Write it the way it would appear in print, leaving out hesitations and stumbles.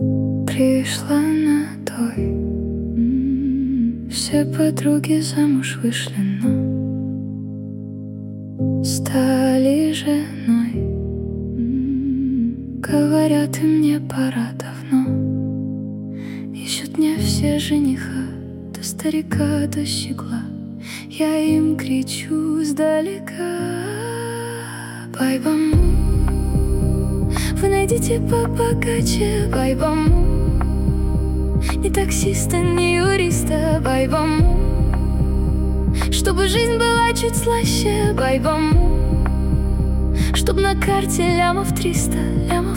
Пришла на той. Все подруги замуж вышли, но стали женой. Говорят, и мне пора давно. Ищут мне все жениха, до старика, до щегла. Я им кричу сдалека: байбаму, вы найдите побогаче, байбаму. Ни таксиста, ни юриста, байбаму. Чтобы жизнь была чуть слаще, байбаму. Чтоб на карте лямов 300, лямов